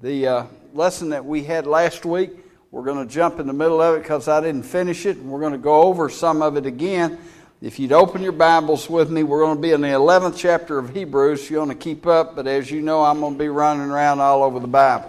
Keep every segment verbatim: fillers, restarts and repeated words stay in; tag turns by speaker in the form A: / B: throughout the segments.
A: The uh, lesson that we had last week, we're going to jump in the middle of it because I didn't finish it, and we're going to go over some of it again. If you'd open your Bibles with me, we're going to be in the eleventh chapter of Hebrews. You want to keep up, but as you know, I'm going to be running around all over the Bible.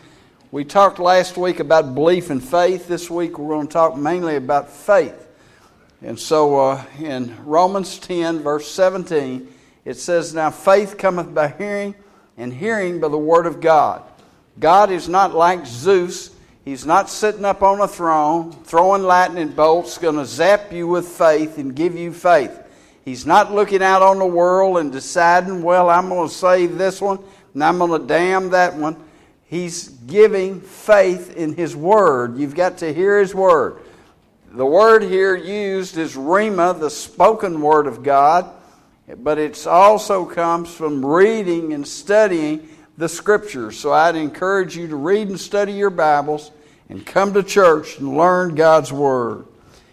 A: We talked last week about belief and faith. This week we're going to talk mainly about faith. And so uh, in Romans ten, verse seventeen, it says, "Now faith cometh by hearing, and hearing by the word of God." God is not like Zeus. He's not sitting up on a throne, throwing lightning bolts, going to zap you with faith and give you faith. He's not looking out on the world and deciding, well, I'm going to save this one, and I'm going to damn that one. He's giving faith in His Word. You've got to hear His Word. The word here used is rhema, the spoken Word of God, but it also comes from reading and studying the Scriptures. So I'd encourage you to read and study your Bibles and come to church and learn God's Word.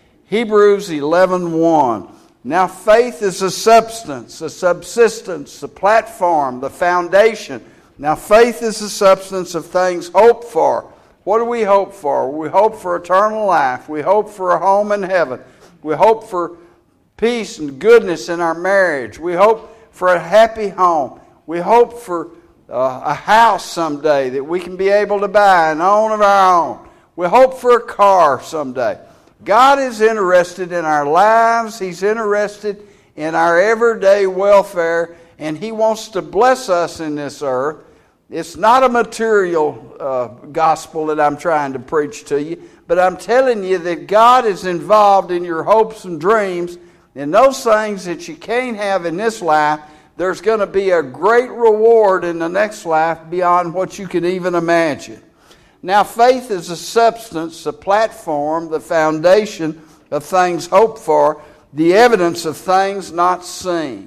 A: Hebrews eleven one. Now faith is a substance, a subsistence, a platform, the foundation. Now faith is the substance of things hoped for. What do we hope for? We hope for eternal life. We hope for a home in heaven. We hope for peace and goodness in our marriage. We hope for a happy home. We hope for Uh, a house someday that we can be able to buy and own of our own. We hope for a car someday. God is interested in our lives. He's interested in our everyday welfare, and He wants to bless us in this earth. It's not a material uh, gospel that I'm trying to preach to you, but I'm telling you that God is involved in your hopes and dreams, and those things that you can't have in this life, there's going to be a great reward in the next life beyond what you can even imagine. Now, faith is a substance, a platform, the foundation of things hoped for, the evidence of things not seen.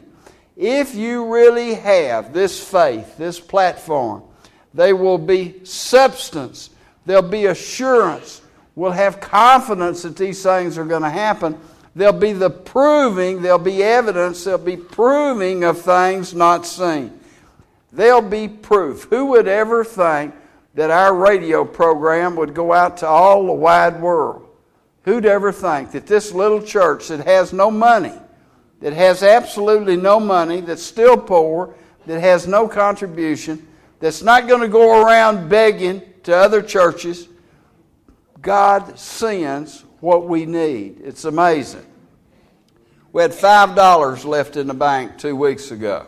A: If you really have this faith, this platform, there will be substance, there'll be assurance, we'll have confidence that these things are going to happen. There'll be the proving, there'll be evidence, there'll be proving of things not seen. There'll be proof. Who would ever think that our radio program would go out to all the wide world? Who'd ever think that this little church that has no money, that has absolutely no money, that's still poor, that has no contribution, that's not going to go around begging to other churches, God sends what we need. It's amazing. We had five dollars left in the bank two weeks ago.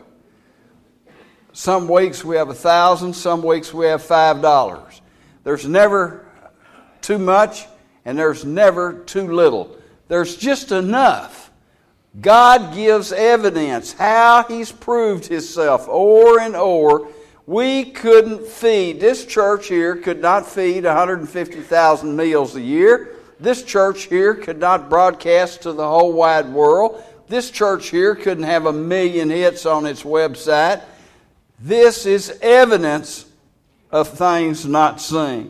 A: Some weeks we have a thousand, some weeks we have five dollars. There's never too much and there's never too little. There's just enough. God gives evidence how He's proved Himself over and over. We couldn't feed, this church here could not feed one hundred fifty thousand meals a year. This church here could not broadcast to the whole wide world. This church here couldn't have a million hits on its website. This is evidence of things not seen.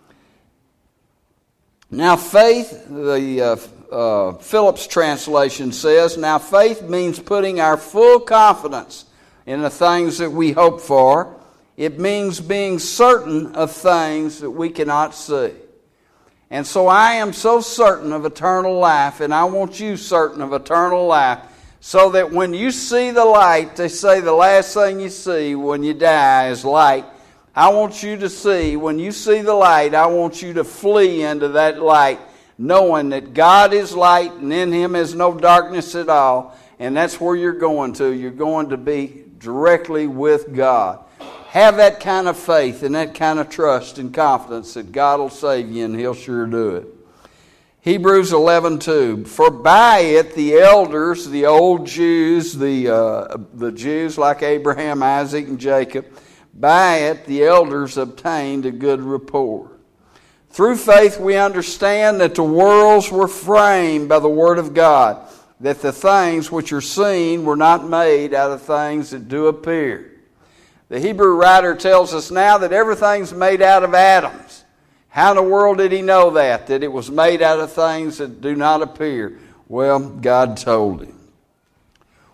A: Now faith, the uh, uh, Phillips translation says, now faith means putting our full confidence in the things that we hope for. It means being certain of things that we cannot see. And so I am so certain of eternal life, and I want you certain of eternal life, so that when you see the light, they say the last thing you see when you die is light. I want you to see, when you see the light, I want you to flee into that light, knowing that God is light, and in Him is no darkness at all, and that's where you're going to. You're going to be directly with God. Have that kind of faith and that kind of trust and confidence that God will save you, and He'll sure do it. Hebrews eleven two. For by it the elders, the old Jews, the uh, the Jews like Abraham, Isaac, and Jacob, by it the elders obtained a good report. Through faith we understand that the worlds were framed by the Word of God, that the things which are seen were not made out of things that do appear. The Hebrew writer tells us now that everything's made out of atoms. How in the world did he know that? That it was made out of things that do not appear? Well, God told him.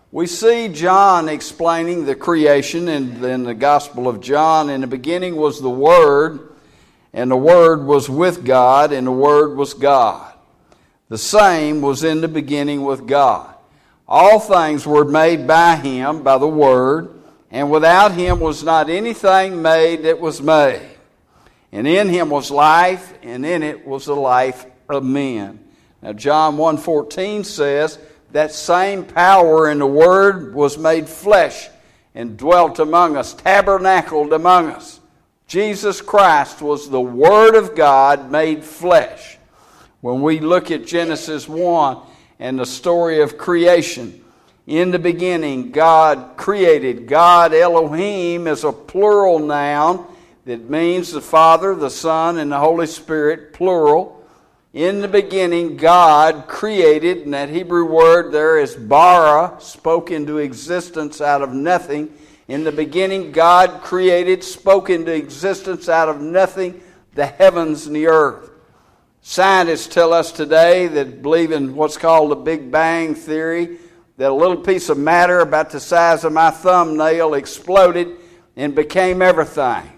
A: We see John explaining the creation in, in the Gospel of John. In the beginning was the Word, and the Word was with God, and the Word was God. The same was in the beginning with God. All things were made by Him, by the Word, and without Him was not anything made that was made. And in Him was life, and in it was the life of men. Now John one fourteen says, that same power in the Word was made flesh and dwelt among us, tabernacled among us. Jesus Christ was the Word of God made flesh. When we look at Genesis one and the story of creation, in the beginning God created. God Elohim is a plural noun that means the Father, the Son, and the Holy Spirit, plural. In the beginning, God created, and that Hebrew word there is bara, spoke into existence out of nothing. In the beginning, God created, spoke into existence out of nothing, the heavens and the earth. Scientists tell us today that believe in what's called the Big Bang Theory, that a little piece of matter about the size of my thumbnail exploded and became everything.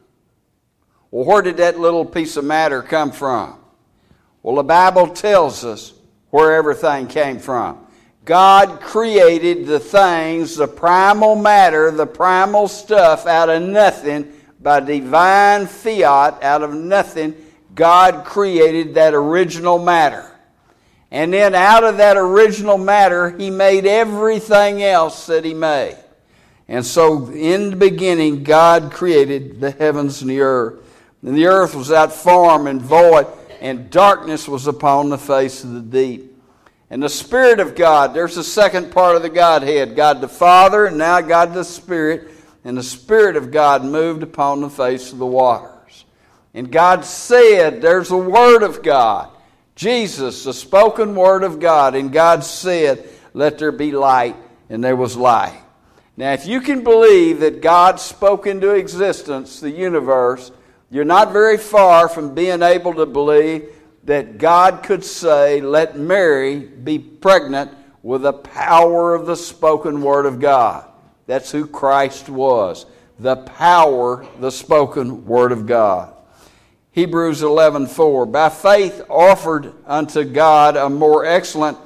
A: Well, where did that little piece of matter come from? Well, the Bible tells us where everything came from. God created the things, the primal matter, the primal stuff out of nothing by divine fiat. Out of nothing, God created that original matter. And then out of that original matter, He made everything else that He made. And so in the beginning, God created the heavens and the earth. And the earth was without form and void, and darkness was upon the face of the deep. And the Spirit of God, there's the second part of the Godhead. God the Father, and now God the Spirit. And the Spirit of God moved upon the face of the waters. And God said, there's the Word of God. Jesus, the spoken Word of God. And God said, let there be light, and there was light. Now, if you can believe that God spoke into existence the universe, you're not very far from being able to believe that God could say, let Mary be pregnant with the power of the spoken Word of God. That's who Christ was. The power, the spoken Word of God. Hebrews eleven four, by faith offered unto God a more excellent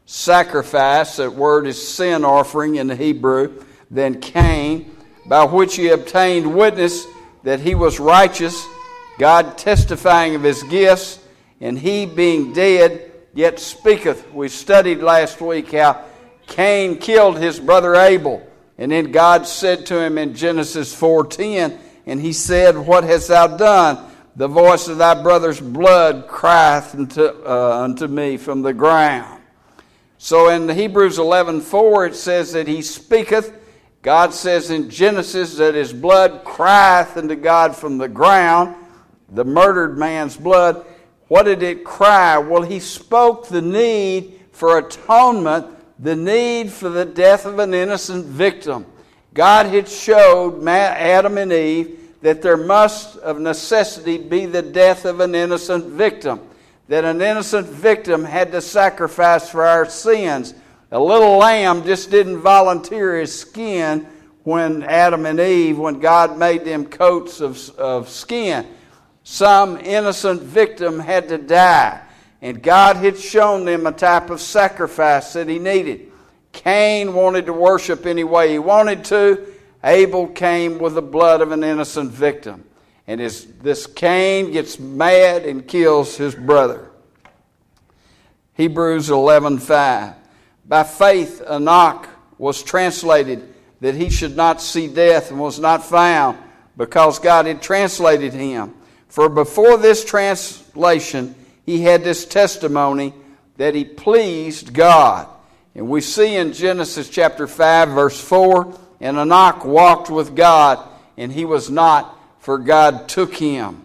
A: sacrifice, that word is sin offering in the Hebrew, than Cain, by which he obtained witness that he was righteous, God testifying of his gifts, and he being dead yet speaketh. We studied last week how Cain killed his brother Abel, and then God said to him in Genesis four ten, and he said, what hast thou done? The voice of thy brother's blood crieth unto, uh, unto me from the ground. So in Hebrews eleven four it says that he speaketh. God says in Genesis that his blood crieth unto God from the ground, the murdered man's blood. What did it cry? Well, he spoke the need for atonement, the need for the death of an innocent victim. God had showed Adam and Eve that there must of necessity be the death of an innocent victim, that an innocent victim had to sacrifice for our sins. A little lamb just didn't volunteer his skin when Adam and Eve, when God made them coats of, of skin. Some innocent victim had to die, and God had shown them a type of sacrifice that he needed. Cain wanted to worship any way he wanted to. Abel came with the blood of an innocent victim. And his, this Cain gets mad and kills his brother. Hebrews eleven five. By faith Enoch was translated that he should not see death, and was not found, because God had translated him. For before this translation he had this testimony that he pleased God. And we see in Genesis chapter five verse four, and Enoch walked with God, and he was not, for God took him.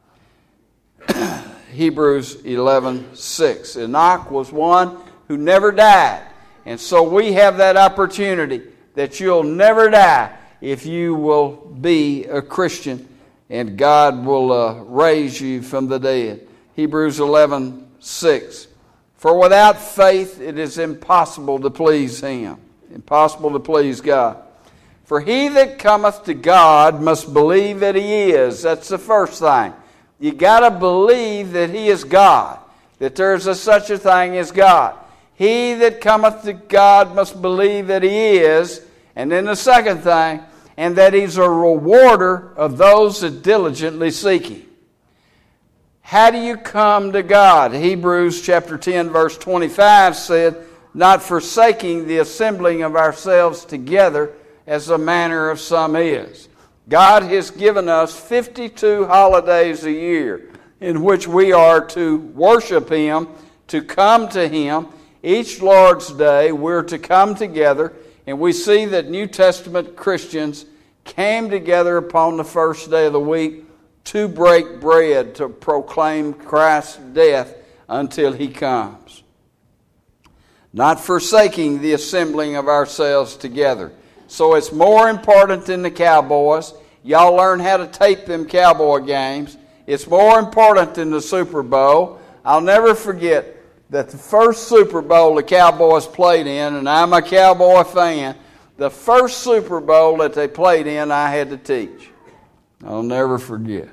A: Hebrews eleven six. Enoch was one who never died. And so we have that opportunity that you'll never die if you will be a Christian, and God will uh, raise you from the dead. Hebrews eleven six. For without faith it is impossible to please Him. Impossible to please God. For he that cometh to God must believe that he is. That's the first thing. You got to believe that he is God, that there's a, such a thing as God. He that cometh to God must believe that he is. And then the second thing, and that he's a rewarder of those that diligently seek him. How do you come to God? Hebrews chapter ten verse twenty-five said, not forsaking the assembling of ourselves together as the manner of some is. God has given us fifty-two holidays a year in which we are to worship him, to come to him. Each Lord's Day we're to come together, and we see that New Testament Christians came together upon the first day of the week to break bread, to proclaim Christ's death until he comes. Not forsaking the assembling of ourselves together. So it's more important than the Cowboys. Y'all learn how to tape them Cowboy games. It's more important than the Super Bowl. I'll never forget that the first Super Bowl the Cowboys played in, and I'm a Cowboy fan, the first Super Bowl that they played in, I had to teach. I'll never forget.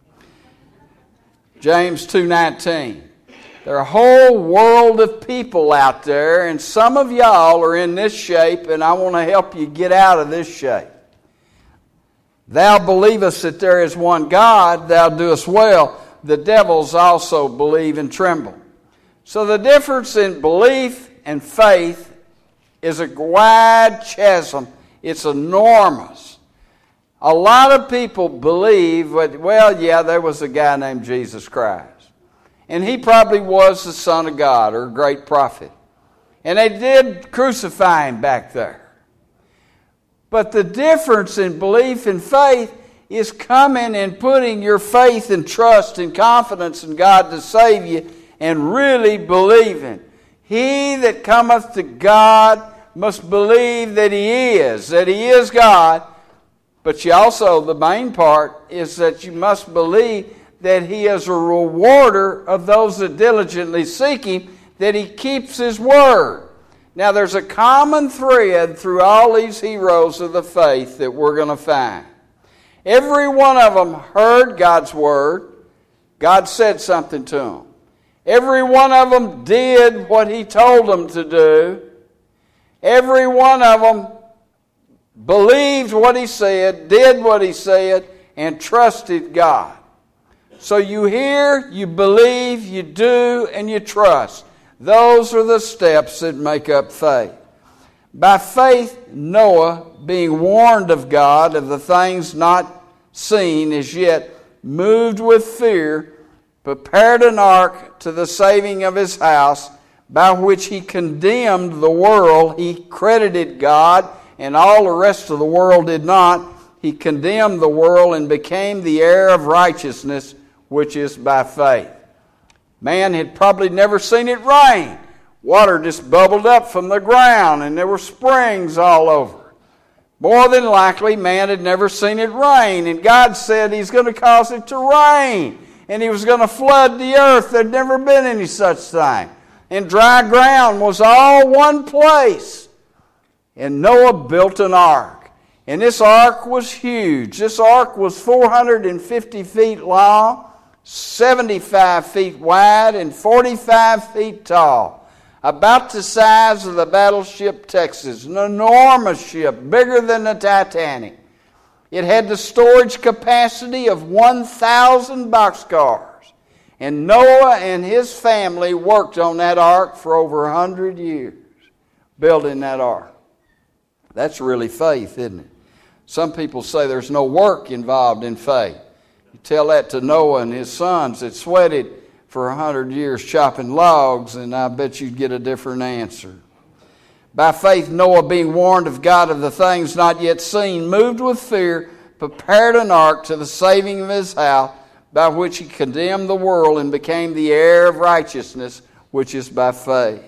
A: James two nineteen. There are a whole world of people out there, and some of y'all are in this shape, and I want to help you get out of this shape. Thou believest that there is one God, thou doest well. The devils also believe and tremble. So the difference in belief and faith is a wide chasm. It's enormous. A lot of people believe, well, yeah, there was a guy named Jesus Christ. And he probably was the Son of God or a great prophet. And they did crucify him back there. But the difference in belief and faith is coming and putting your faith and trust and confidence in God to save you and really believing. He that cometh to God must believe that he is, that he is God. But you also, the main part is that you must believe that he is a rewarder of those that diligently seek him, that he keeps his word. Now there's a common thread through all these heroes of the faith that we're going to find. Every one of them heard God's word. God said something to them. Every one of them did what he told them to do. Every one of them believed what he said, did what he said, and trusted God. So you hear, you believe, you do, and you trust. Those are the steps that make up faith. By faith, Noah, being warned of God of the things not seen as yet, moved with fear, prepared an ark to the saving of his house, by which he condemned the world. He credited God, and all the rest of the world did not. He condemned the world and became the heir of righteousness, which is by faith. Man had probably never seen it rain. Water just bubbled up from the ground, and there were springs all over. More than likely, man had never seen it rain, and God said he's going to cause it to rain, and he was going to flood the earth. There'd never been any such thing. And dry ground was all one place. And Noah built an ark. And this ark was huge. This ark was four hundred fifty feet long, seventy-five feet wide, and forty-five feet tall. About the size of the battleship Texas. An enormous ship, bigger than the Titanic. It had the storage capacity of one thousand boxcars. And Noah and his family worked on that ark for over one hundred years, building that ark. That's really faith, isn't it? Some people say there's no work involved in faith. You tell that to Noah and his sons that sweated for one hundred years chopping logs, and I bet you'd get a different answer. By faith, Noah, being warned of God of the things not yet seen, moved with fear, prepared an ark to the saving of his house, by which he condemned the world and became the heir of righteousness, which is by faith.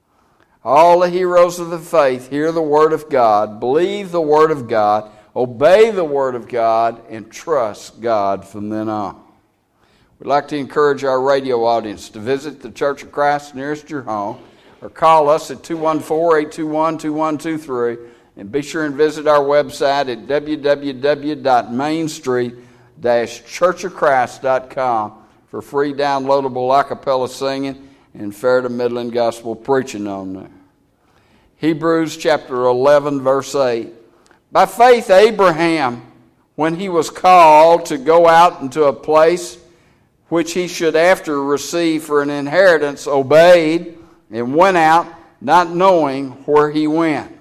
A: All the heroes of the faith hear the word of God, believe the word of God, obey the word of God, and trust God from then on. We'd like to encourage our radio audience to visit the Church of Christ nearest your home. or call us at two one four, eight two one, two one two three. And be sure and visit our website at w w w dot main street dash church of christ dot com for free downloadable a cappella singing and fair to Midland gospel preaching on there. Hebrews chapter eleven, verse eight. By faith Abraham, when he was called to go out into a place which he should after receive for an inheritance, obeyed and went out, not knowing where he went.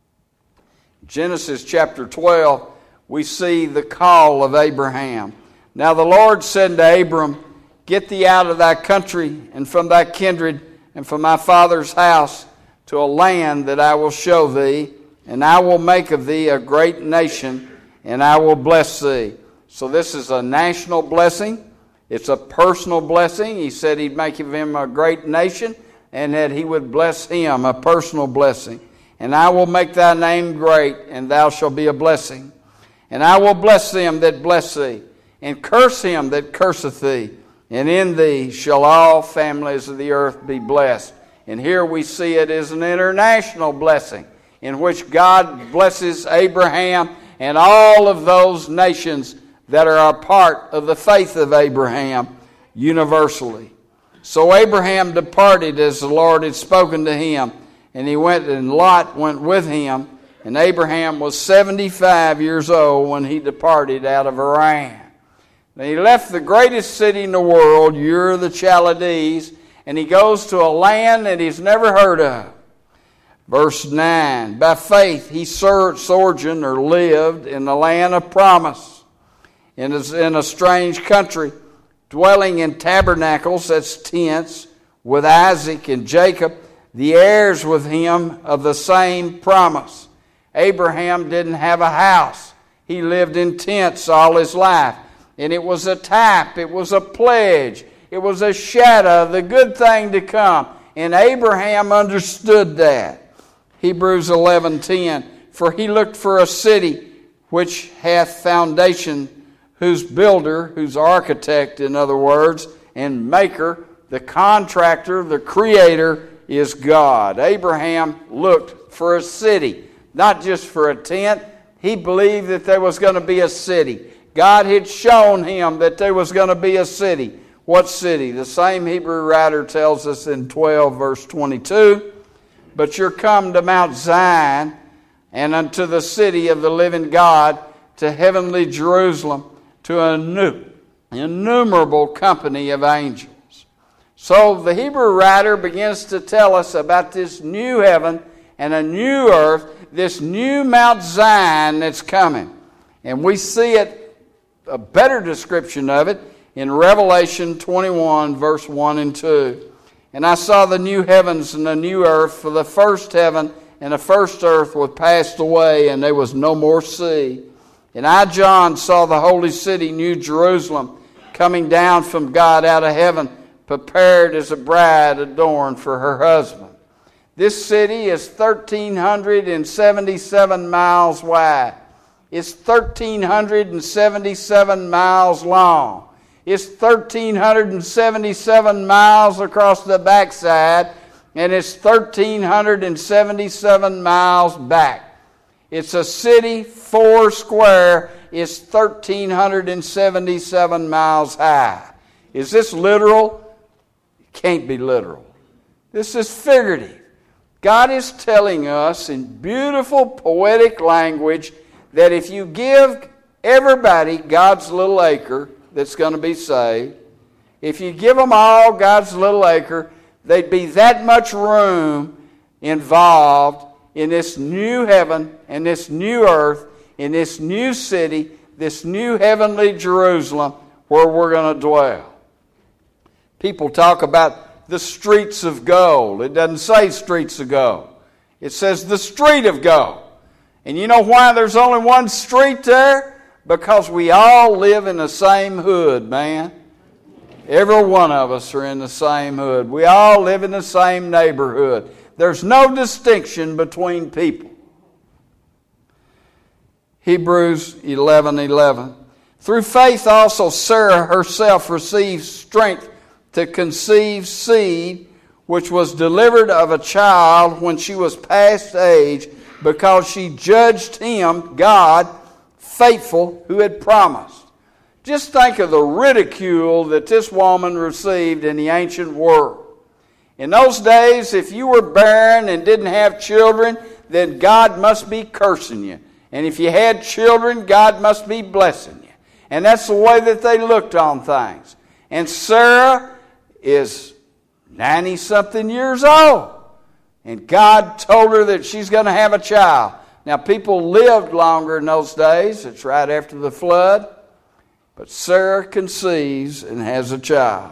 A: Genesis chapter twelve, we see the call of Abraham. Now the Lord said to Abram, get thee out of thy country and from thy kindred and from my father's house to a land that I will show thee, and I will make of thee a great nation, and I will bless thee. So this is a national blessing. It's a personal blessing. He said he'd make of him a great nation, and that he would bless him, a personal blessing. And I will make thy name great, and thou shalt be a blessing. And I will bless them that bless thee, and curse him that curseth thee. And in thee shall all families of the earth be blessed. And here we see it as an international blessing, in which God blesses Abraham and all of those nations that are a part of the faith of Abraham universally. So Abraham departed as the Lord had spoken to him, and he went, and Lot went with him. And Abraham was seventy-five years old when he departed out of Haran. And he left the greatest city in the world, Ur of the Chaldees, and he goes to a land that he's never heard of. Verse nine, by faith he sojourned or lived in the land of promise, in a strange country, dwelling in tabernacles, that's tents, with Isaac and Jacob, the heirs with him of the same promise. Abraham didn't have a house. He lived in tents all his life. And it was a type, it was a pledge, it was a shadow of the good thing to come. And Abraham understood that. Hebrews eleven ten, for he looked for a city which hath foundation, whose builder, whose architect, in other words, and maker, the contractor, the creator, is God. Abraham looked for a city, not just for a tent. He believed that there was going to be a city. God had shown him that there was going to be a city. What city? The same Hebrew writer tells us in twelve, verse twenty-two, but you're come to Mount Zion, and unto the city of the living God, to heavenly Jerusalem, to a new, innumerable company of angels. So the Hebrew writer begins to tell us about this new heaven and a new earth, this new Mount Zion that's coming. And we see it, a better description of it, in Revelation twenty-one, verse one and two. And I saw the new heavens and the new earth, for the first heaven and the first earth were passed away, and there was no more sea. And I, John, saw the holy city, New Jerusalem, coming down from God out of heaven, prepared as a bride adorned for her husband. This city is one thousand three hundred seventy-seven miles wide. It's one thousand three hundred seventy-seven miles long. It's one thousand three hundred seventy-seven miles across the backside, and it's one thousand three hundred seventy-seven miles back. It's a city four square. It's one thousand three hundred seventy-seven miles high. Is this literal? It can't be literal. This is figurative. God is telling us in beautiful poetic language that if you give everybody God's little acre that's going to be saved, if you give them all God's little acre, there'd be that much room involved in this new heaven and this new earth, in this new city, this new heavenly Jerusalem where we're going to dwell. People talk about the streets of gold. It doesn't say streets of gold. It says the street of gold. And you know why there's only one street there? Because we all live in the same hood, man. Every one of us are in the same hood. We all live in the same neighborhood. There's no distinction between people. Hebrews eleven eleven. Through faith also Sarah herself received strength to conceive seed which was delivered of a child when she was past age, because she judged him, God, faithful, who had promised. Just think of the ridicule that this woman received in the ancient world. In those days, if you were barren and didn't have children, then God must be cursing you. And if you had children, God must be blessing you. And that's the way that they looked on things. And Sarah is ninety-something years old. And God told her that she's going to have a child. Now, people lived longer in those days. It's right after the flood. But Sarah conceives and has a child.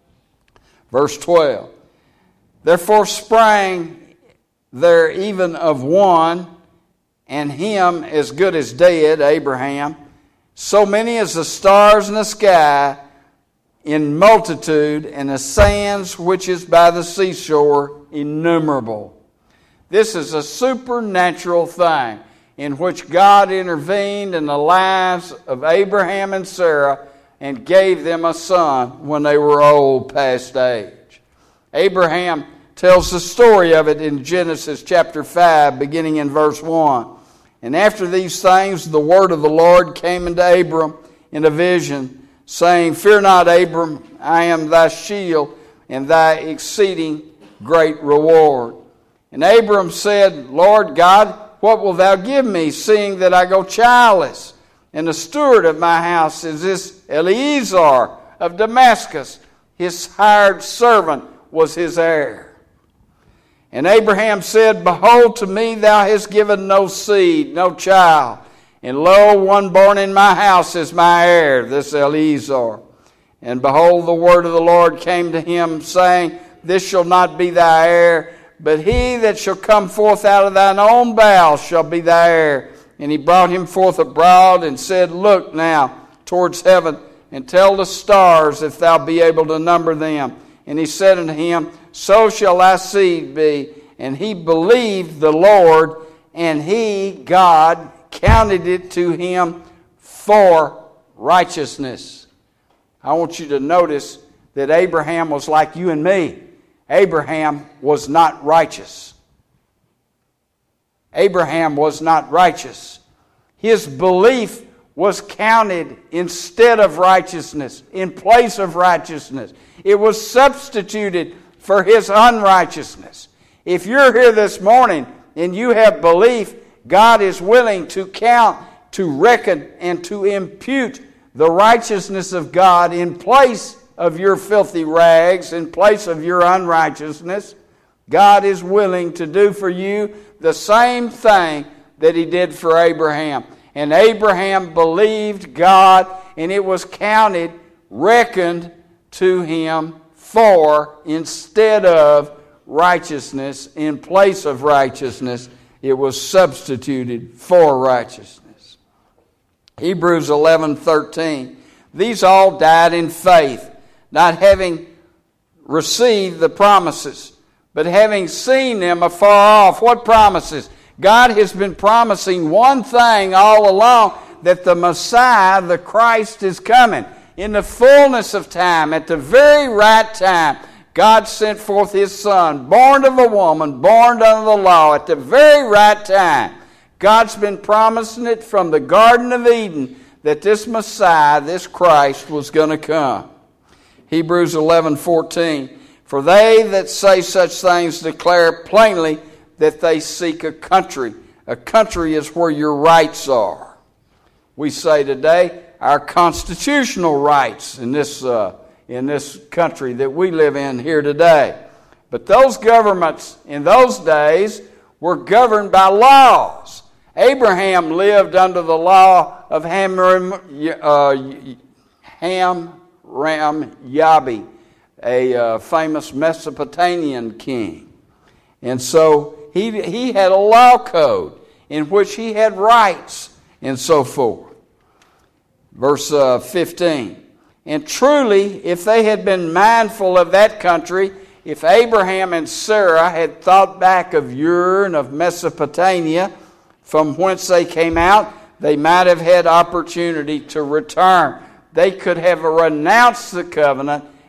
A: Verse twelve. Therefore sprang there even of one, and him as good as dead, Abraham, so many as the stars in the sky, in multitude, and the sands which is by the seashore, innumerable. This is a supernatural thing in which God intervened in the lives of Abraham and Sarah and gave them a son when they were old, past age. Abraham tells the story of it in Genesis chapter five, beginning in verse one. And after these things, the word of the Lord came unto Abram in a vision, saying, Fear not, Abram, I am thy shield and thy exceeding great reward. And Abram said, Lord God, what wilt thou give me, seeing that I go childless? And the steward of my house is this Eliezer of Damascus. His hired servant was his heir. And Abraham said, Behold, to me thou hast given no seed, no child. And lo, one born in my house is my heir, this Eliezer. And behold, the word of the Lord came to him, saying, This shall not be thy heir, but he that shall come forth out of thine own bowels shall be thy heir. And he brought him forth abroad and said, Look now towards heaven, and tell the stars if thou be able to number them. And he said unto him, So shall thy seed be. And he believed the Lord, and he, God, counted it to him for righteousness. I want you to notice that Abraham was like you and me. Abraham was not righteous. Abraham was not righteous. His belief was counted instead of righteousness, in place of righteousness. It was substituted for his unrighteousness. If you're here this morning and you have belief, God is willing to count, to reckon, and to impute the righteousness of God in place of your filthy rags, in place of your unrighteousness. God is willing to do for you the same thing that he did for Abraham. And Abraham believed God, and it was counted, reckoned to him for, instead of righteousness, in place of righteousness, it was substituted for righteousness. Hebrews eleven thirteen. These all died in faith, not having received the promises, but having seen them afar off. What promises? God has been promising one thing all along, that the Messiah, the Christ, is coming. In the fullness of time, at the very right time, God sent forth his Son, born of a woman, born under the law, at the very right time. God's been promising it from the Garden of Eden, that this Messiah, this Christ, was going to come. Hebrews eleven fourteen. For they that say such things declare plainly that they seek a country. A country is where your rights are. We say today our constitutional rights in this uh, in this country that we live in here today. But those governments in those days were governed by laws. Abraham lived under the law of Hamram, uh, Hamram Yabi, a uh, famous Mesopotamian king. And so he, he had a law code in which he had rights and so forth. Verse uh, fifteen. And truly, if they had been mindful of that country, if Abraham and Sarah had thought back of Ur and of Mesopotamia, from whence they came out, they might have had opportunity to return. They could have renounced the covenant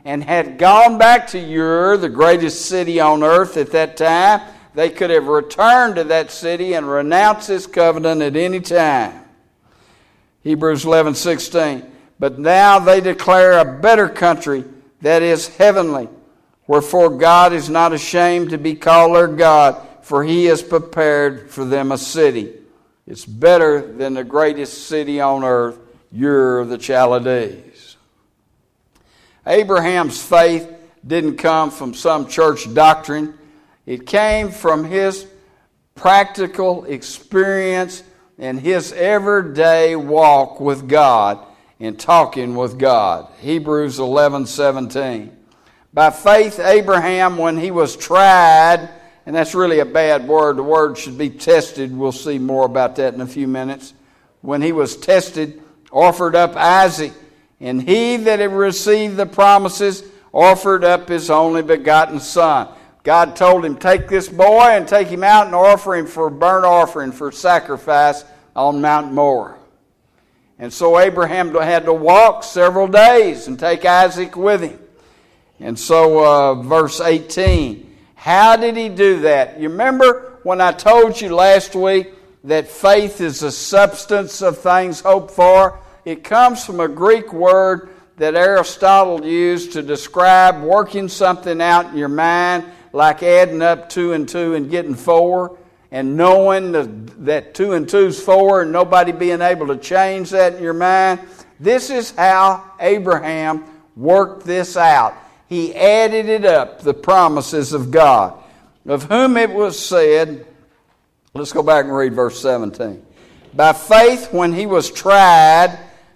A: and had gone back to Ur, the greatest city on earth at that time, they could have returned to that city and renounced this covenant at any time. Hebrews eleven sixteen. But now they declare a better country, that is heavenly. Wherefore God is not ashamed to be called their God, for he has prepared for them a city. It's better than the greatest city on earth, Ur of the Chaldees. Abraham's faith didn't come from some church doctrine. It came from his practical experience and his everyday walk with God and talking with God. Hebrews eleven seventeen. By faith, Abraham, when he was tried, and that's really a bad word. The word should be tested. We'll see more about that in a few minutes. When he was tested, offered up Isaac. And he that had received the promises offered up his only begotten son. God told him, take this boy and take him out and offer him for burnt offering, for sacrifice on Mount Moriah. And so Abraham had to walk several days and take Isaac with him. And so uh, verse eighteen, how did he do that? You remember when I told you last week that faith is the substance of things hoped for? It comes from a Greek word that Aristotle used to describe working something out in your mind, like adding up two and two and getting four, and knowing the, that two and two is four and nobody being able to change that in your mind. This is how Abraham worked this out. He added it up, the promises of God, of whom it was said, let's go back and read verse seventeen. By faith, when he was tried,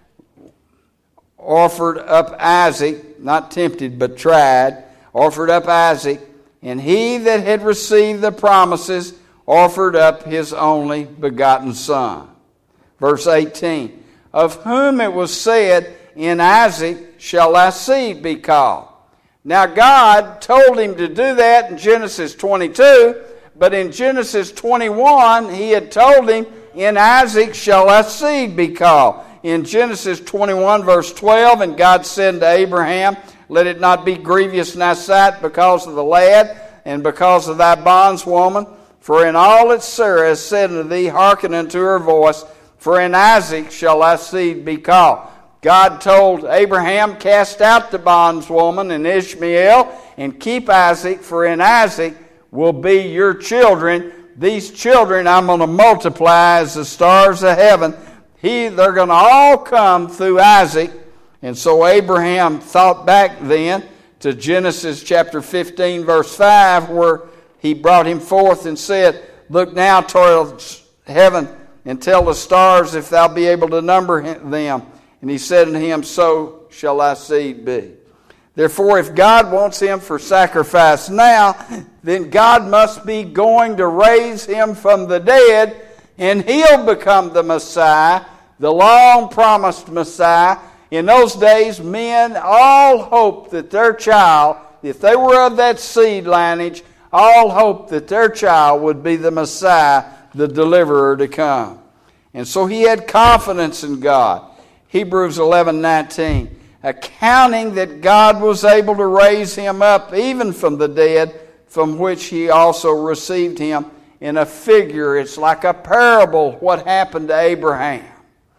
A: offered up Isaac, not tempted, but tried, offered up Isaac, and he that had received the promises offered up his only begotten son. Verse eighteen, of whom it was said, in Isaac shall thy seed be called. Now God told him to do that in Genesis twenty-two, but in Genesis twenty-one he had told him, in Isaac shall thy seed be called. In Genesis twenty-one verse twelve, and God said unto Abraham, let it not be grievous in thy sight because of the lad, and because of thy bondswoman, for in all that Sarah has said unto thee, hearken unto her voice, for in Isaac shall thy seed be called. God told Abraham, cast out the bondswoman and Ishmael, and keep Isaac, for in Isaac will be your children. These children I'm going to multiply as the stars of heaven. He, they're going to all come through Isaac. And so Abraham thought back then to Genesis chapter fifteen, verse five, where he brought him forth and said, look now toward heaven and tell the stars if thou be able to number them. And he said unto him, so shall thy seed be. Therefore, if God wants him for sacrifice now, then God must be going to raise him from the dead, and he'll become the Messiah, the long-promised Messiah. In those days, men all hoped that their child, if they were of that seed lineage, all hoped that their child would be the Messiah, the deliverer to come. And so he had confidence in God. Hebrews eleven nineteen, accounting that God was able to raise him up even from the dead, from which he also received him. In a figure, it's like a parable, what happened to Abraham.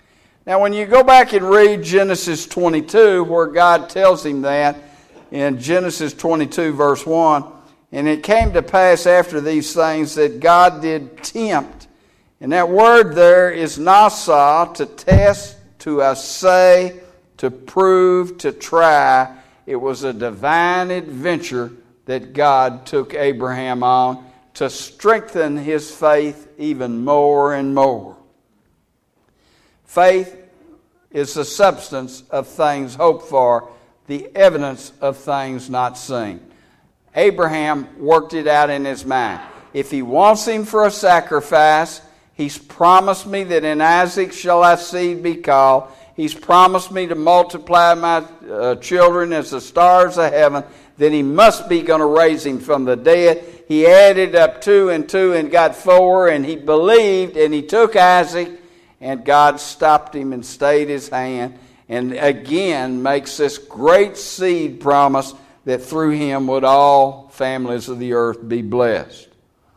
A: Now when you go back and read Genesis twenty-two, where God tells him that, in Genesis twenty-two verse one, and it came to pass after these things that God did tempt. And that word there is nasa, to test, to assay, to prove, to try. It was a divine adventure that God took Abraham on to strengthen his faith even more and more. Faith is the substance of things hoped for, the evidence of things not seen. Abraham worked it out in his mind. If he wants him for a sacrifice, he's promised me that in Isaac shall thy seed be called. He's promised me to multiply my uh, children as the stars of heaven. Then he must be going to raise him from the dead. He added up two and two and got four, and he believed, and he took Isaac, and God stopped him and stayed his hand. and again makes this great seed promise that through him would all families of the earth be blessed.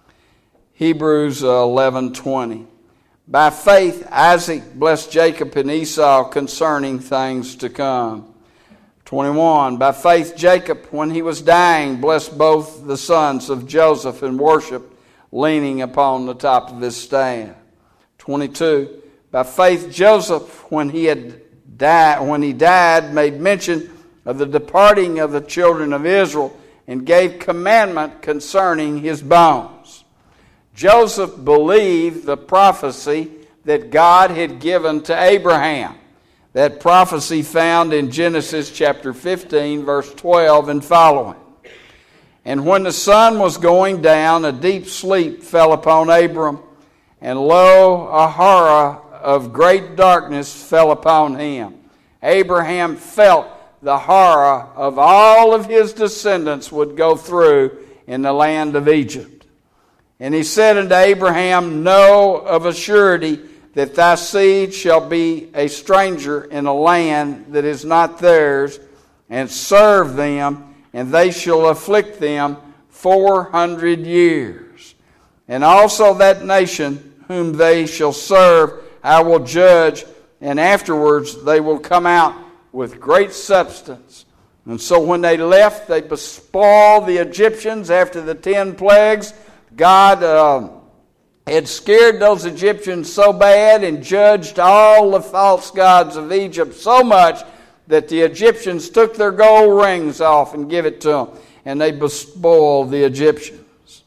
A: Hebrews eleven twenty. By faith Isaac blessed Jacob and Esau concerning things to come. twenty-one. By faith Jacob, when he was dying, blessed both the sons of Joseph and worshiped, leaning upon the top of his staff. twenty-two. By faith Joseph, when he had died, when he died, made mention of the departing of the children of Israel, and gave commandment concerning his bones. Joseph believed the prophecy that God had given to Abraham. That prophecy found in Genesis chapter fifteen, verse twelve and following. And when the sun was going down, a deep sleep fell upon Abram, and lo, a horror of great darkness fell upon him. Abraham felt the horror of all of his descendants would go through in the land of Egypt. And he said unto Abraham, Know of a surety that thy seed shall be a stranger in a land that is not theirs, and serve them, and they shall afflict them four hundred years. And also that nation whom they shall serve I will judge, and afterwards they will come out with great substance. And so when they left, they bespoiled the Egyptians after the ten plagues. God uh, had scared those Egyptians so bad and judged all the false gods of Egypt so much that the Egyptians took their gold rings off and gave it to them, and they bespoiled the Egyptians.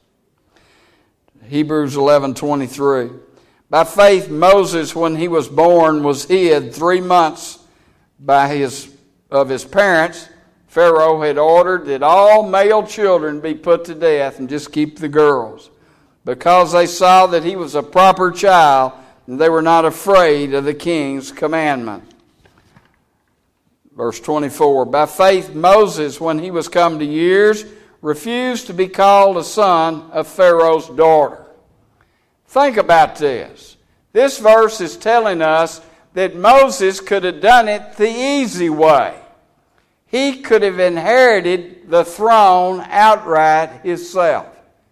A: Hebrews eleven twenty-three. By faith Moses, when he was born, was hid three months by his of his parents. Pharaoh had ordered that all male children be put to death and just keep the girls, because they saw that he was a proper child and they were not afraid of the king's commandment. Verse twenty-four. By faith Moses, when he was come to years, refused to be called a son of Pharaoh's daughter. Think about this. This verse is telling us that Moses could have done it the easy way. He could have inherited the throne outright himself.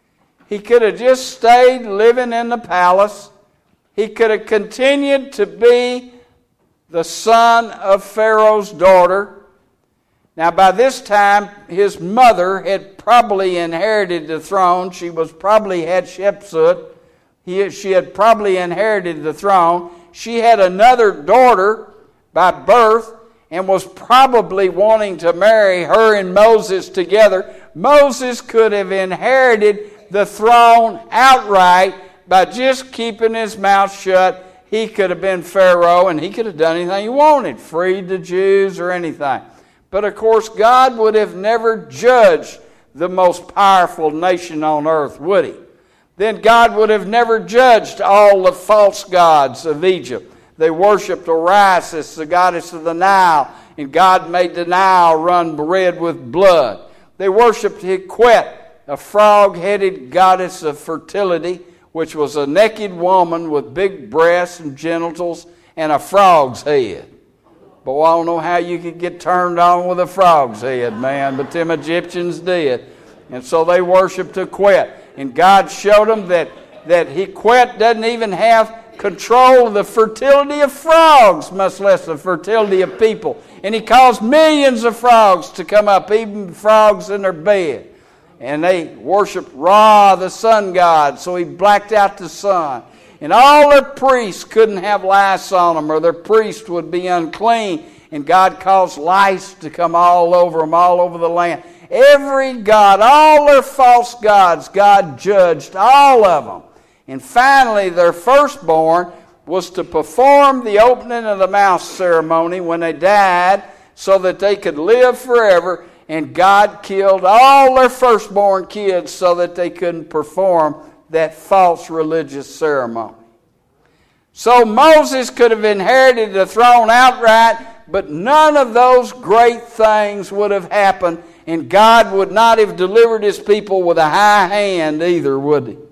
A: He could have just stayed living in the palace. He could have continued to be the son of Pharaoh's daughter. Now, by this time, his mother had probably inherited the throne. She was probably Hatshepsut. He, she had probably inherited the throne. She had another daughter by birth and was probably wanting to marry her and Moses together. Moses could have inherited the throne outright by just keeping his mouth shut. He could have been Pharaoh and he could have done anything he wanted, freed the Jews or anything. But of course, God would have never judged the most powerful nation on earth, would he? Then God would have never judged all the false gods of Egypt. They worshipped Osiris, the goddess of the Nile, and God made the Nile run red with blood. They worshipped Hequet, a frog-headed goddess of fertility, which was a naked woman with big breasts and genitals and a frog's head. Boy, I don't know how you could get turned on with a frog's head, man, but them Egyptians did. And so they worshipped Hequet. And God showed them that, that Hequet doesn't even have control of the fertility of frogs, much less the fertility of people. And he caused millions of frogs to come up, even frogs in their bed. And they worshiped Ra, the sun god, so he blacked out the sun. And all their priests couldn't have lice on them, or their priest would be unclean. And God caused lice to come all over them, all over the land. Every god, all their false gods, God judged all of them. And finally, their firstborn was to perform the opening of the mouth ceremony when they died so that they could live forever. And God killed all their firstborn kids so that they couldn't perform that false religious ceremony. So Moses could have inherited the throne outright, but none of those great things would have happened, and God would not have delivered his people with a high hand either, would he?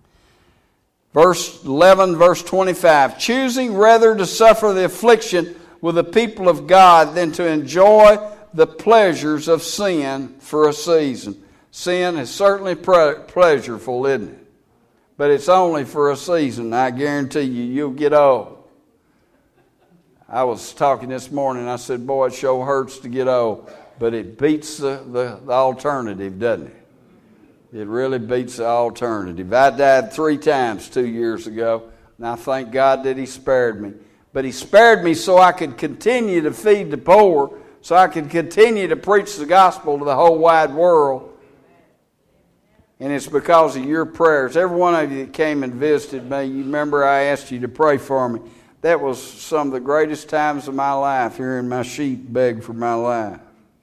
A: Verse eleven, verse twenty-five. Choosing rather to suffer the affliction with the people of God than to enjoy the pleasures of sin for a season. Sin is certainly pre- pleasurable, isn't it? But it's only for a season. I guarantee you, you'll get old. I was talking this morning, I said, boy, it sure hurts to get old. But it beats the, the, the alternative, doesn't it? It really beats the alternative. I died three times two years ago, and I thank God that He spared me. But He spared me so I could continue to feed the poor, so I could continue to preach the gospel to the whole wide world. And it's because of your prayers. Every one of you that came and visited me, you remember I asked you to pray for me. That was some of the greatest times of my life, hearing my sheep beg for my life.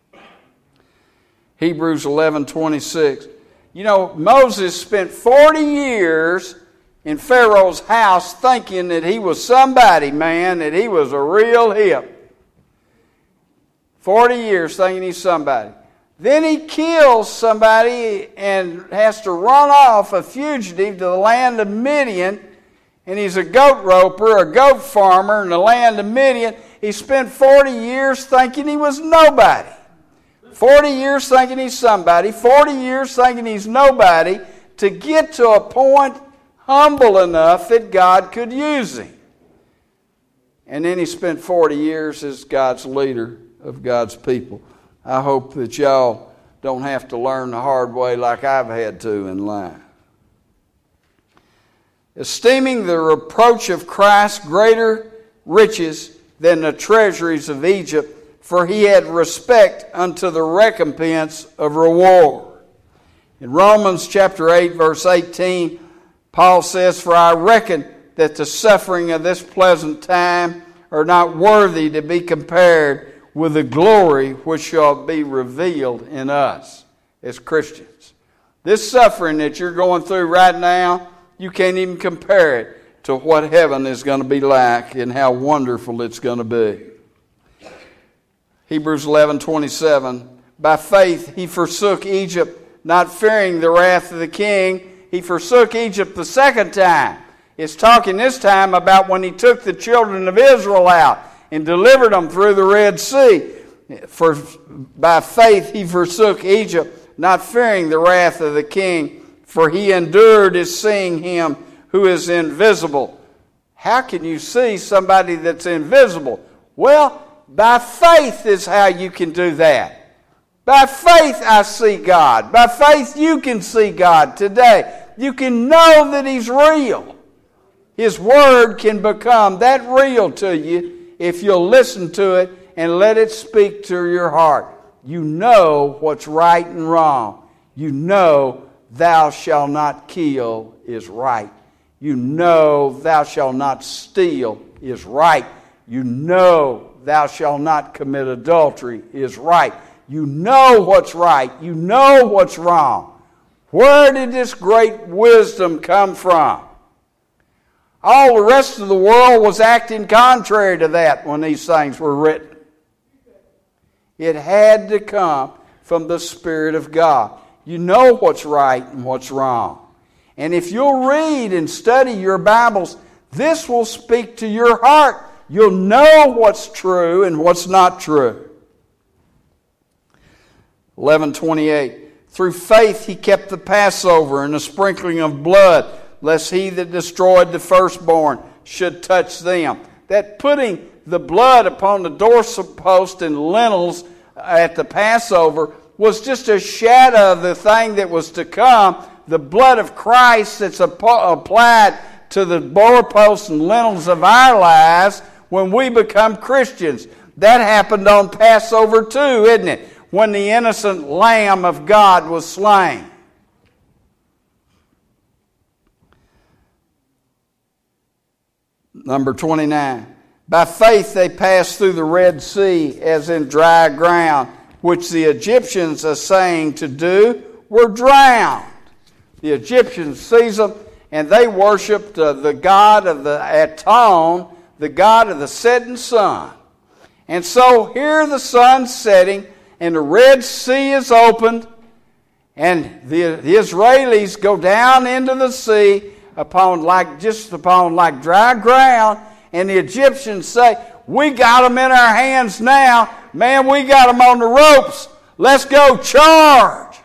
A: Hebrews eleven twenty-six. You know, Moses spent forty years in Pharaoh's house thinking that he was somebody, man, that he was a real hip. forty years thinking he's somebody. Then he kills somebody and has to run off a fugitive to the land of Midian. And he's a goat roper, a goat farmer in the land of Midian. He spent forty years thinking he was nobody. forty years thinking he's somebody. forty years thinking he's nobody, to get to a point humble enough that God could use him. And then he spent forty years as God's leader of God's people. I hope that y'all don't have to learn the hard way like I've had to in life. Esteeming the reproach of Christ greater riches than the treasuries of Egypt, for he had respect unto the recompense of reward. In Romans chapter eight, verse eighteen, Paul says, For I reckon that the suffering of this present time are not worthy to be compared with the glory which shall be revealed in us as Christians. This suffering that you're going through right now, you can't even compare it to what heaven is going to be like and how wonderful it's going to be. Hebrews eleven twenty-seven. By faith he forsook Egypt, not fearing the wrath of the king. He forsook Egypt the second time. It's talking this time about when he took the children of Israel out and delivered them through the Red Sea. For by faith he forsook Egypt, not fearing the wrath of the king, for he endured as seeing him who is invisible. How can you see somebody that's invisible? Well, by faith is how you can do that. By faith I see God. By faith you can see God today. You can know that He's real. His Word can become that real to you if you'll listen to it and let it speak to your heart. You know what's right and wrong. You know thou shalt not kill is right. You know thou shalt not steal is right. You know thou shalt not commit adultery is right. You know what's right. You know what's wrong. Where did this great wisdom come from? All the rest of the world was acting contrary to that when these things were written. It had to come from the Spirit of God. You know what's right and what's wrong. And if you'll read and study your Bibles, this will speak to your heart. You'll know what's true and what's not true. eleven twenty-eight. Through faith he kept the Passover and the sprinkling of blood, lest he that destroyed the firstborn should touch them. That putting the blood upon the doorpost and lintels at the Passover was just a shadow of the thing that was to come. The blood of Christ that's applied to the doorposts and lintels of our lives when we become Christians. That happened on Passover too, isn't it? When the innocent Lamb of God was slain. Number twenty-nine. By faith they passed through the Red Sea as in dry ground, which the Egyptians, essaying to do, were drowned. The Egyptians seized them, and they worshipped uh, the god of the Aton, the god of the setting sun. And so here the sun's setting, and the Red Sea is opened, and the, the Israelis go down into the sea upon like just upon like dry ground, and the Egyptians say, We got them in our hands now. Man, we got them on the ropes. Let's go charge.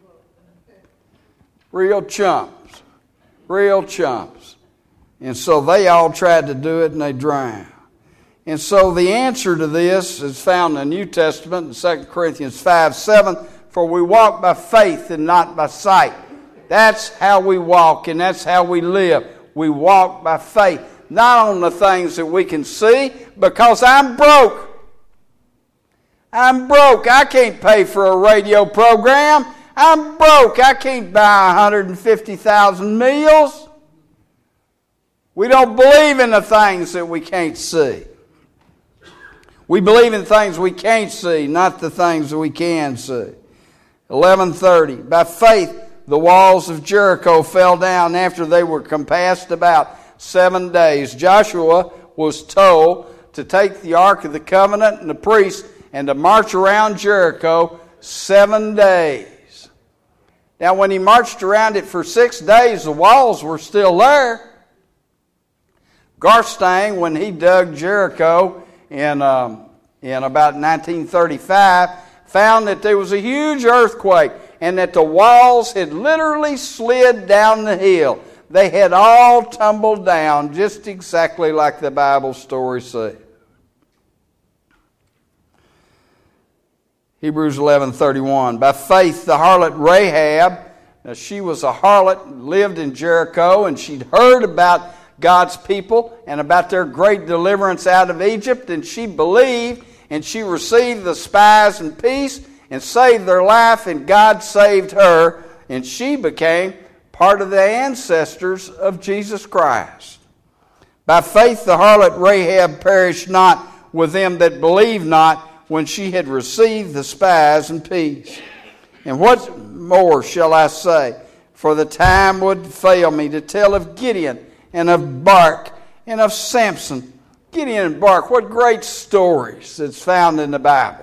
A: Real chumps. Real chumps. And so they all tried to do it and they drowned. And so the answer to this is found in the New Testament in Second Corinthians five seven. For we walk by faith and not by sight. That's how we walk and that's how we live. We walk by faith. Not on the things that we can see, because I'm broke. I'm broke. I can't pay for a radio program. I'm broke. I can't buy one hundred fifty thousand meals. We don't believe in the things that we can't see. We believe in things we can't see, not the things that we can see. eleven thirty. By faith, the walls of Jericho fell down after they were compassed about seven days. Joshua was told to take the Ark of the Covenant and the priests and to march around Jericho seven days. Now, when he marched around it for six days, the walls were still there. Garstang, when he dug Jericho in, um, in about nineteen thirty-five, found that there was a huge earthquake and that the walls had literally slid down the hill. They had all tumbled down just exactly like the Bible story says. Hebrews eleven thirty-one. By faith, the harlot Rahab, now she was a harlot, lived in Jericho, and she'd heard about God's people and about their great deliverance out of Egypt, and she believed, and she received the spies in peace and saved their life, and God saved her, and she became part of the ancestors of Jesus Christ. By faith, the harlot Rahab perished not with them that believed not, when she had received the spies in peace. And what more shall I say? For the time would fail me to tell of Gideon and of Barak and of Samson. Gideon and Barak, what great stories that's found in the Bible.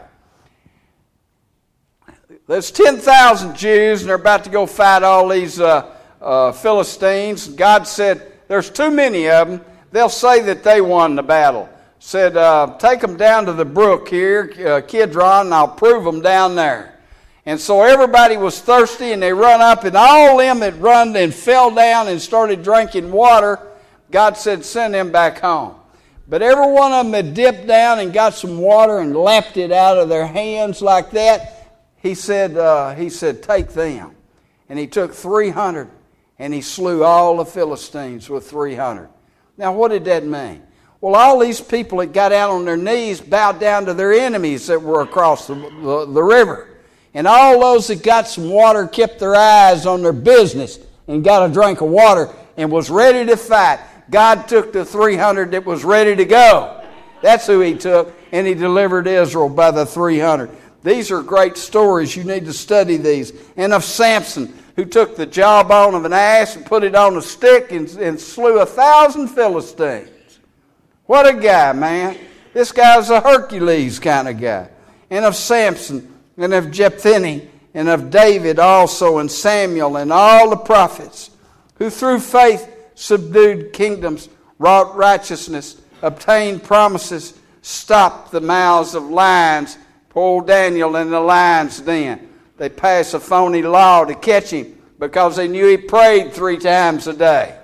A: There's ten thousand Jews and they're about to go fight all these uh, uh, Philistines. God said, there's too many of them. They'll say that they won the battle. Said, uh, take them down to the brook here, uh, Kidron, and I'll prove them down there. And so everybody was thirsty, and they run up, and all them that run and fell down and started drinking water, God said, send them back home. But every one of them that dipped down and got some water and lapped it out of their hands like that, he said, uh, he said, take them. And he took three hundred, and he slew all the Philistines with three hundred. Now, what did that mean? Well, all these people that got out on their knees bowed down to their enemies that were across the, the, the river. And all those that got some water kept their eyes on their business and got a drink of water and was ready to fight. God took the three hundred that was ready to go. That's who he took, and he delivered Israel by the three hundred. These are great stories. You need to study these. And of Samson, who took the jawbone of an ass and put it on a stick and, and slew a thousand Philistines. What a guy, man. This guy's a Hercules kind of guy. And of Samson, and of Jephthah, and of David also, and Samuel, and all the prophets, who through faith subdued kingdoms, wrought righteousness, obtained promises, stopped the mouths of lions, poor Daniel in the lion's den. They passed a phony law to catch him because they knew he prayed three times a day.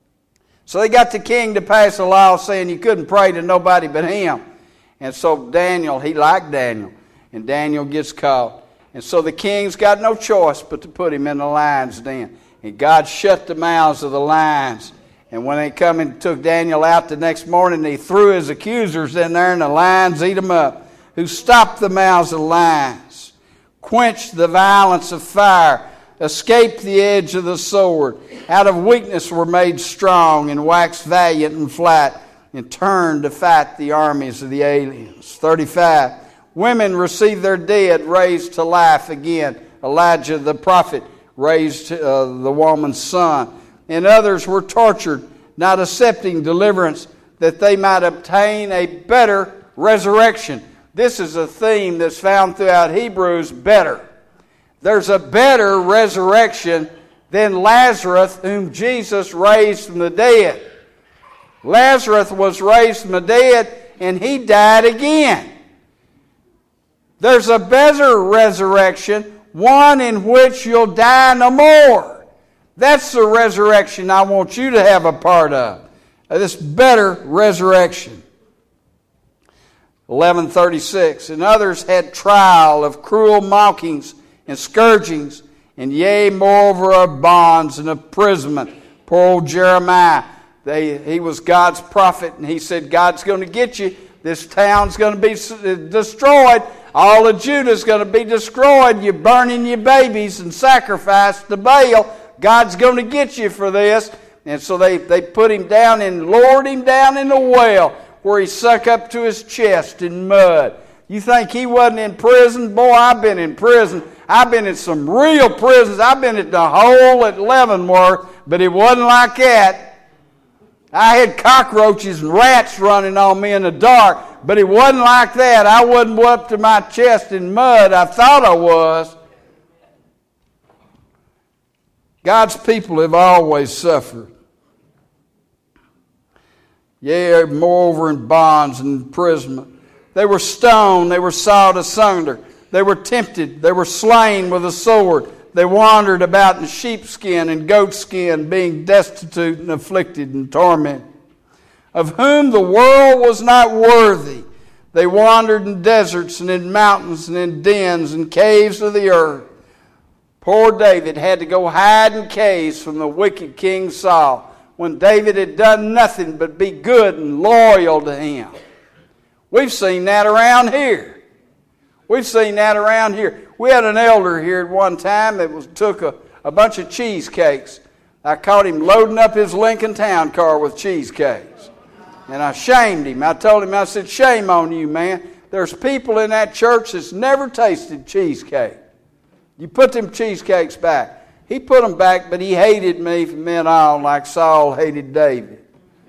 A: So they got the king to pass a law saying you couldn't pray to nobody but him. And so Daniel, he liked Daniel. And Daniel gets caught. And so the king's got no choice but to put him in the lion's den. And God shut the mouths of the lions. And when they come and took Daniel out the next morning, he threw his accusers in there and the lions ate them up. Who stopped the mouths of the lions, quenched the violence of fire, escaped the edge of the sword, out of weakness were made strong, and waxed valiant in flight, and turned to fight the armies of the aliens. thirty-five. Women received their dead raised to life again. Elijah the prophet raised uh, the woman's son. And others were tortured, not accepting deliverance, that they might obtain a better resurrection. This is a theme that's found throughout Hebrews, better. There's a better resurrection than Lazarus, whom Jesus raised from the dead. Lazarus was raised from the dead, and he died again. There's a better resurrection, one in which you'll die no more. That's the resurrection I want you to have a part of. This better resurrection. eleven thirty-six, and others had trial of cruel mockings and scourgings, and yea, moreover, of bonds and imprisonment. Poor old Jeremiah, they, he was God's prophet, and he said, God's going to get you. This town's going to be destroyed. All of Judah's going to be destroyed. You're burning your babies and sacrifice to Baal. God's going to get you for this. And so they, they put him down and lowered him down in the well where he sunk up to his chest in mud. You think he wasn't in prison? Boy, I've been in prison. I've been in some real prisons. I've been at the hole at Leavenworth, but it wasn't like that. I had cockroaches and rats running on me in the dark, but it wasn't like that. I wasn't up to my chest in mud. I thought I was. God's people have always suffered. Yea, moreover, in bonds and imprisonment. They were stoned, they were sawed asunder. They were tempted, they were slain with a sword. They wandered about in sheepskin and goatskin, being destitute and afflicted and tormented. Of whom the world was not worthy. They wandered in deserts and in mountains and in dens and caves of the earth. Poor David had to go hide in caves from the wicked King Saul, when David had done nothing but be good and loyal to him. We've seen that around here. We've seen that around here. We had an elder here at one time that was took a, a bunch of cheesecakes. I caught him loading up his Lincoln Town car with cheesecakes. And I shamed him. I told him, I said, shame on you, man. There's people in that church that's never tasted cheesecake. You put them cheesecakes back. He put them back, but he hated me from then on like Saul hated David.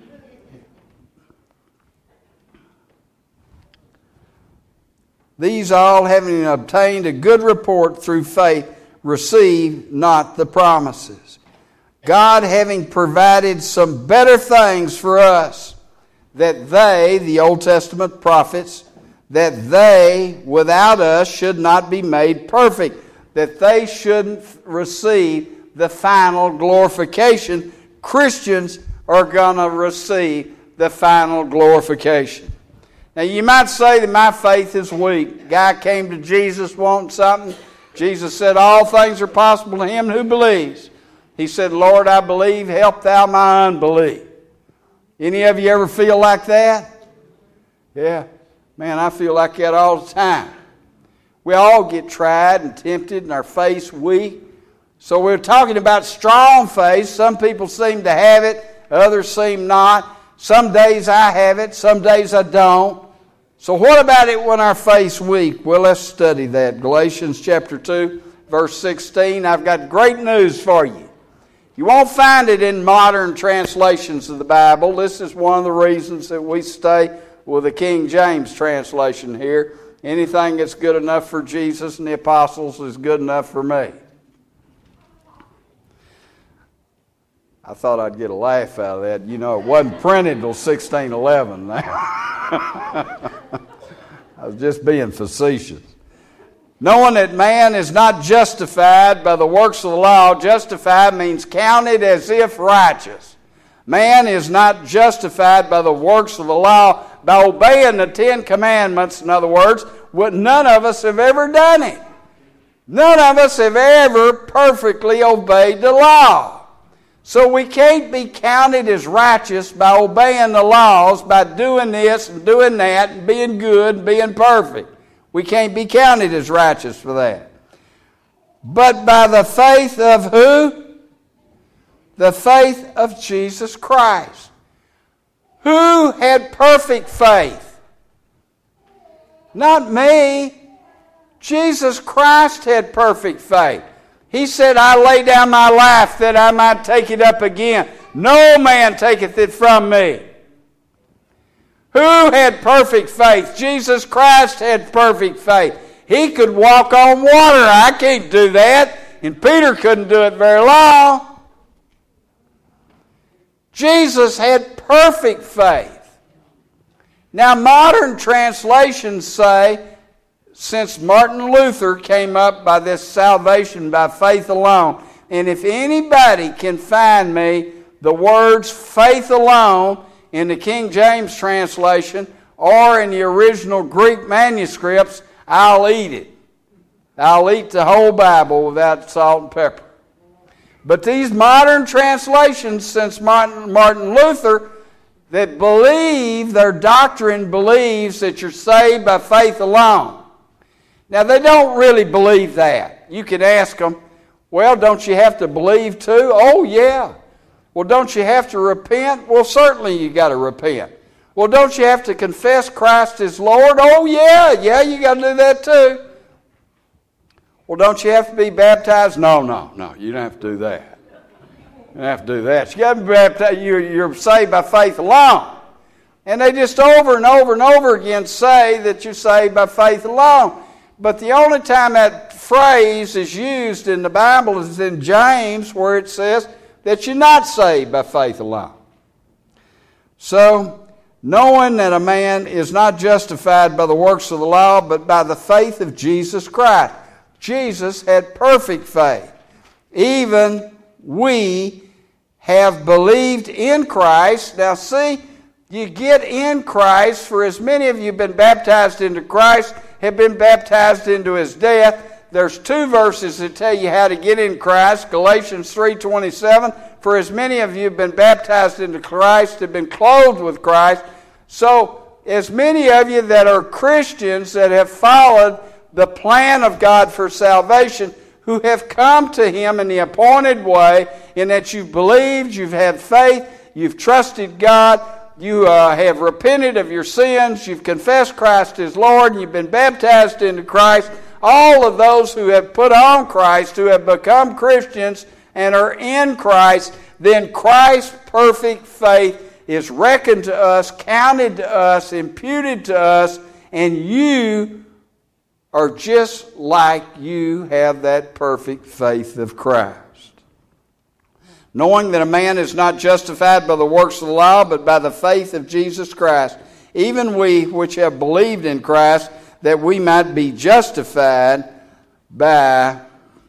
A: These all, having obtained a good report through faith, receive not the promises. God having provided some better things for us, that they, the Old Testament prophets, that they without us should not be made perfect, that they shouldn't receive the final glorification. Christians are going to receive the final glorification. Now you might say that my faith is weak. Guy came to Jesus wanting something. Jesus said, all things are possible to him who believes. He said, Lord, I believe, help thou my unbelief. Any of you ever feel like that? Yeah. Man, I feel like that all the time. We all get tried and tempted and our faith weak. So we're talking about strong faith. Some people seem to have it. Others seem not. Some days I have it. Some days I don't. So what about it when our faith's weak? Well, let's study that. Galatians chapter two, verse sixteen. I've got great news for you. You won't find it in modern translations of the Bible. This is one of the reasons that we stay with the King James translation here. Anything that's good enough for Jesus and the apostles is good enough for me. I thought I'd get a laugh out of that. You know, it wasn't printed until sixteen eleven. I was just being facetious. Knowing that man is not justified by the works of the law. Justified means counted as if righteous. Man is not justified by the works of the law, by obeying the Ten Commandments. In other words, none of us have ever done it. None of us have ever perfectly obeyed the law. So we can't be counted as righteous by obeying the laws, by doing this and doing that and being good and being perfect. We can't be counted as righteous for that. But by the faith of who? The faith of Jesus Christ. Who had perfect faith? Not me. Jesus Christ had perfect faith. He said, I lay down my life that I might take it up again. No man taketh it from me. Who had perfect faith? Jesus Christ had perfect faith. He could walk on water. I can't do that. And Peter couldn't do it very long. Jesus had perfect faith. Now, modern translations say, since Martin Luther came up by this salvation by faith alone, and if anybody can find me the words faith alone in the King James translation or in the original Greek manuscripts, I'll eat it. I'll eat the whole Bible without salt and pepper. But these modern translations, since Martin, Martin Luther, that believe, their doctrine believes that you're saved by faith alone. Now, they don't really believe that. You can ask them, well, don't you have to believe too? Oh, yeah. Well, don't you have to repent? Well, certainly you got to repent. Well, don't you have to confess Christ as Lord? Oh, yeah, yeah, you got to do that too. Well, don't you have to be baptized? No, no, no, you don't have to do that. You don't have to do that. You got to be baptized. You're, you're saved by faith alone. And they just over and over and over again say that you're saved by faith alone. But the only time that phrase is used in the Bible is in James, where it says that you're not saved by faith alone. So, knowing that a man is not justified by the works of the law, but by the faith of Jesus Christ. Jesus had perfect faith. Even we have believed in Christ. Now see, you get in Christ, for as many of you have been baptized into Christ, have been baptized into His death. There's two verses that tell you how to get in Christ. Galatians three twenty-seven, for as many of you have been baptized into Christ, have been clothed with Christ. So, as many of you that are Christians that have followed the plan of God for salvation, who have come to Him in the appointed way, in that you've believed, you've had faith, you've trusted God, you uh, have repented of your sins, you've confessed Christ as Lord, and you've been baptized into Christ. All of those who have put on Christ, who have become Christians and are in Christ, then Christ's perfect faith is reckoned to us, counted to us, imputed to us, and you are just like you have that perfect faith of Christ. Knowing that a man is not justified by the works of the law, but by the faith of Jesus Christ. Even we which have believed in Christ, that we might be justified by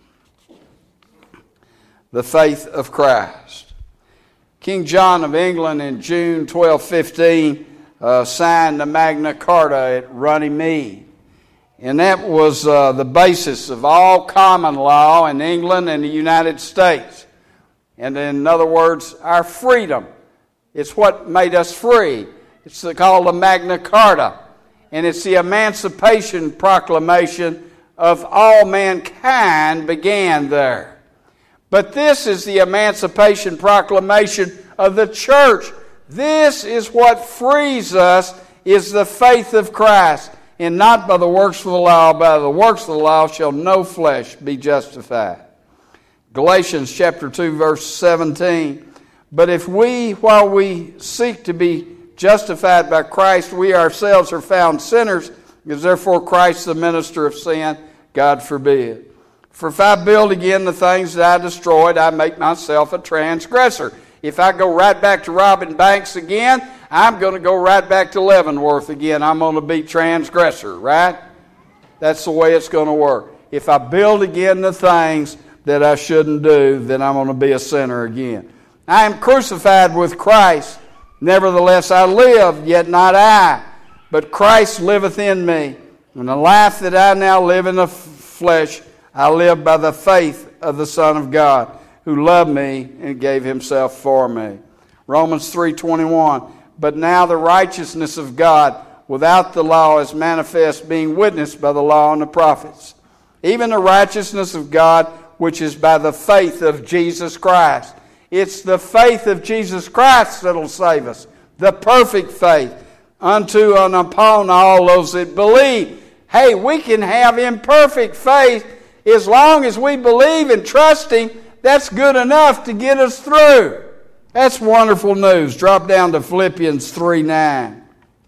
A: the faith of Christ. King John of England in June twelve fifteen uh, signed the Magna Carta at Runnymede. And that was uh, the basis of all common law in England and the United States. And in other words, our freedom. It's what made us free. It's called the Magna Carta. And it's the Emancipation Proclamation of all mankind began there. But this is the Emancipation Proclamation of the church. This is what frees us, is the faith of Christ. And not by the works of the law, by the works of the law shall no flesh be justified. Galatians chapter two, verse seventeen. But if we, while we seek to be justified by Christ, we ourselves are found sinners, is therefore Christ the minister of sin? God forbid. For if I build again the things that I destroyed, I make myself a transgressor. If I go right back to robbing banks again, I'm going to go right back to Leavenworth again. I'm going to be transgressor, right? That's the way it's going to work. If I build again the things that I shouldn't do, then I'm going to be a sinner again. I am crucified with Christ. Nevertheless I live, yet not I, but Christ liveth in me. And the life that I now live in the f- flesh, I live by the faith of the Son of God, who loved me and gave Himself for me. Romans three twenty-one. But now the righteousness of God without the law is manifest, being witnessed by the law and the prophets. Even the righteousness of God, which is by the faith of Jesus Christ. It's the faith of Jesus Christ that'll save us. The perfect faith unto and upon all those that believe. Hey, we can have imperfect faith as long as we believe and trust Him. That's good enough to get us through. That's wonderful news. Drop down to Philippians three nine.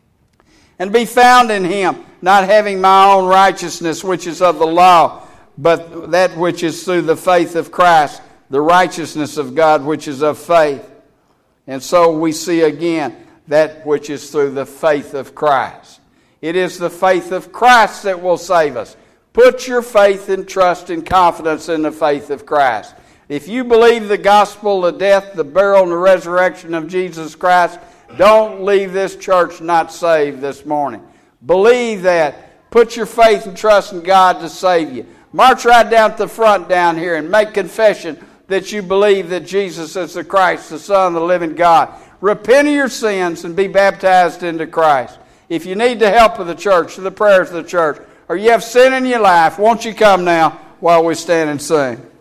A: And be found in Him, not having my own righteousness, which is of the law, but that which is through the faith of Christ, the righteousness of God, which is of faith. And so we see again that which is through the faith of Christ. It is the faith of Christ that will save us. Put your faith and trust and confidence in the faith of Christ. If you believe the gospel, the death, the burial, and the resurrection of Jesus Christ, don't leave this church not saved this morning. Believe that. Put your faith and trust in God to save you. March right down to the front down here and make confession that you believe that Jesus is the Christ, the Son of the living God. Repent of your sins and be baptized into Christ. If you need the help of the church, the prayers of the church, or you have sin in your life, won't you come now while we stand and sing?